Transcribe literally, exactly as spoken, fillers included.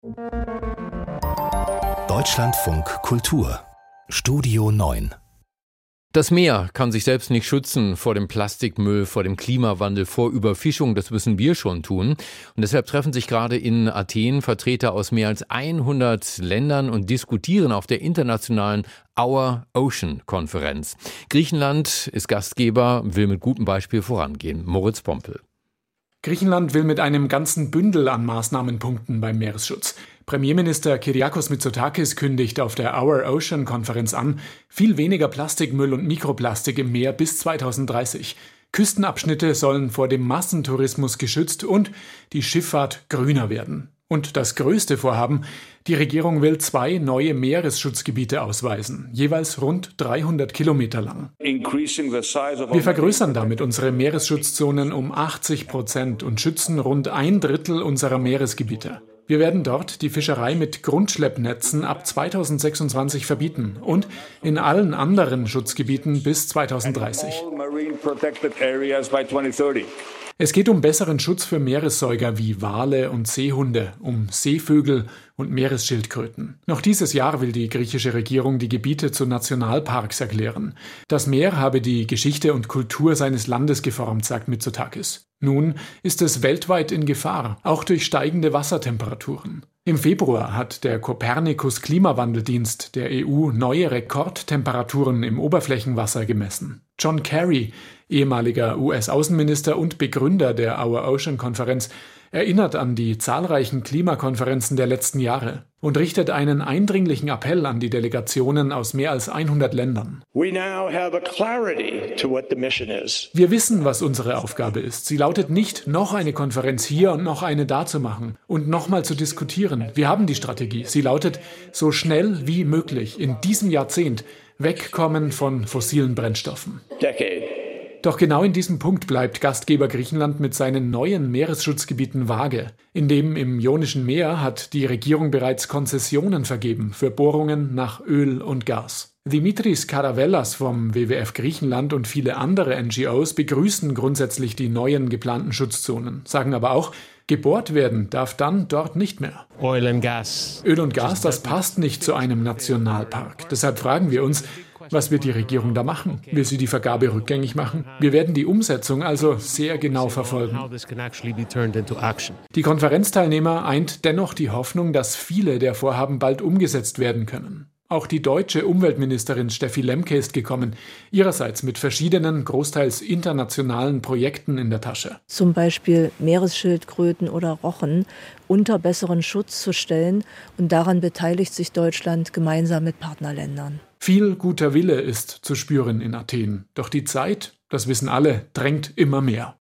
Deutschlandfunk Kultur Studio neun. Das Meer kann sich selbst nicht schützen vor dem Plastikmüll, vor dem Klimawandel, vor Überfischung. Das müssen wir schon tun. Und deshalb treffen sich gerade in Athen Vertreter aus mehr als hundert Ländern und diskutieren auf der internationalen Our Ocean Konferenz. Griechenland ist Gastgeber, will mit gutem Beispiel vorangehen. Moritz Pompel. Griechenland will mit einem ganzen Bündel an Maßnahmen punkten beim Meeresschutz. Premierminister Kyriakos Mitsotakis kündigt auf der Our Ocean-Konferenz an, viel weniger Plastikmüll und Mikroplastik im Meer bis zweitausenddreißig. Küstenabschnitte sollen vor dem Massentourismus geschützt und die Schifffahrt grüner werden. Und das größte Vorhaben: die Regierung will zwei neue Meeresschutzgebiete ausweisen, jeweils rund dreihundert Kilometer lang. Wir vergrößern damit unsere Meeresschutzzonen um achtzig Prozent und schützen rund ein Drittel unserer Meeresgebiete. Wir werden dort die Fischerei mit Grundschleppnetzen ab zweitausendsechsundzwanzig verbieten und in allen anderen Schutzgebieten bis zweitausenddreißig. Es geht um besseren Schutz für Meeressäuger wie Wale und Seehunde, um Seevögel und Meeresschildkröten. Noch dieses Jahr will die griechische Regierung die Gebiete zu Nationalparks erklären. Das Meer habe die Geschichte und Kultur seines Landes geformt, sagt Mitsotakis. Nun ist es weltweit in Gefahr, auch durch steigende Wassertemperaturen. Im Februar hat der Copernicus-Klimawandeldienst der E U neue Rekordtemperaturen im Oberflächenwasser gemessen. John Kerry, ehemaliger U S-Außenminister und Begründer der Our Ocean-Konferenz, erinnert an die zahlreichen Klimakonferenzen der letzten Jahre und richtet einen eindringlichen Appell an die Delegationen aus mehr als hundert Ländern. Wir wissen, was unsere Aufgabe ist. Sie lautet nicht, noch eine Konferenz hier und noch eine da zu machen und nochmal zu diskutieren. Wir haben die Strategie. Sie lautet, so schnell wie möglich in diesem Jahrzehnt wegkommen von fossilen Brennstoffen. Decade. Doch genau in diesem Punkt bleibt Gastgeber Griechenland mit seinen neuen Meeresschutzgebieten vage. In dem im Ionischen Meer hat die Regierung bereits Konzessionen vergeben für Bohrungen nach Öl und Gas. Dimitris Karavellas vom W W F Griechenland und viele andere N G Os begrüßen grundsätzlich die neuen geplanten Schutzzonen, sagen aber auch, gebohrt werden darf dann dort nicht mehr. Oil and gas. Öl und Gas, das passt nicht zu einem Nationalpark. Deshalb fragen wir uns, was wird die Regierung da machen? Will sie die Vergabe rückgängig machen? Wir werden die Umsetzung also sehr genau verfolgen. Die Konferenzteilnehmer eint dennoch die Hoffnung, dass viele der Vorhaben bald umgesetzt werden können. Auch die deutsche Umweltministerin Steffi Lemke ist gekommen, ihrerseits mit verschiedenen, großteils internationalen Projekten in der Tasche. Zum Beispiel Meeresschildkröten oder Rochen unter besseren Schutz zu stellen, und daran beteiligt sich Deutschland gemeinsam mit Partnerländern. Viel guter Wille ist zu spüren in Athen, doch die Zeit, das wissen alle, drängt immer mehr.